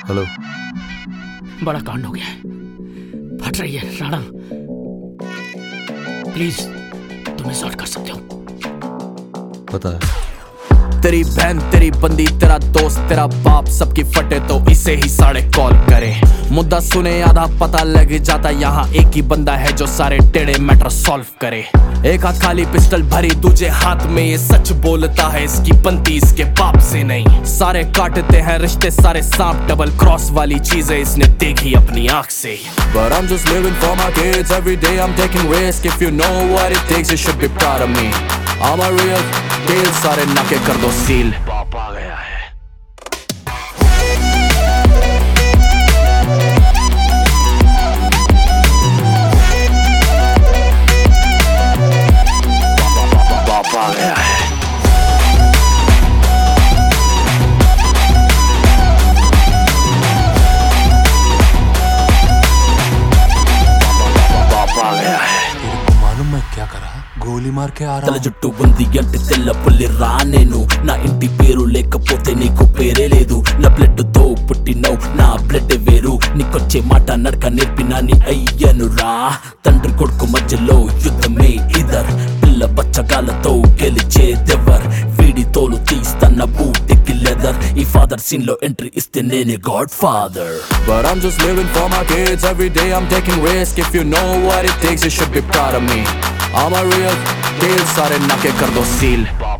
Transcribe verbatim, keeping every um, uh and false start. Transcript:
Hello. बड़ा कांड हो गया है, फट रही है राणा, प्लीज तुम सॉल्व कर सकते हो? पता है। तेरी बहन तेरी बंदी तेरा दोस्त तेरा बाप सबकी फटे तो इसे ही साढ़े कॉल करे। मुद्दा सुने आधा पता लग जाता, यहाँ एक ही बंदा है जो सारे टेढ़े मैटर सॉल्व करे। एक हाथ खाली पिस्टल भरी दूजे हाथ में ये सच बोलता है, इसकी बनती इसके बाप से नहीं। सारे काटते हैं रिश्ते सारे सांप, डबल क्रॉस वाली चीजें इसने देखी अपनी आंख से। But I'm just living for my kids, every day I'm taking risk. If you know what it takes, you should be proud of me. I'm a real deal, सारे नाके कर दो सील। बाप आ गया है। बाप आ गया है। बाप आ गया है। मालूम मैं क्या करा? గోలి మార్కే ఆరా తల జుట్టు ఉంది అంటే తెల్ల పుల్లి రా నేను, నా ఇంటి పేరు లేకపోతే నీకు పేరే లేదు। నా బ్లడ్ తో పుట్టినవు నా బ్లడ్ వేరు, నీకొచ్చే మాట నడక నేర్పినా నీ అయ్యను రా। తండ్రి కొడుకు మధ్యలో యుద్ధమే ఇదర్, పిల్ల బచ్చగాలతో గెలిచేదెవర్, వీడి తోలు తీస్తన్న బూటికి లెదర్। ఈ ఫాదర్ సీన్ లో ఎంట్రీ ఇస్తే నేనే god father. But I'm just living for my kids, every day I'm taking risk. If you know what it takes, you should be proud of me. I'm a real deal, सारे नाके कर दो seal.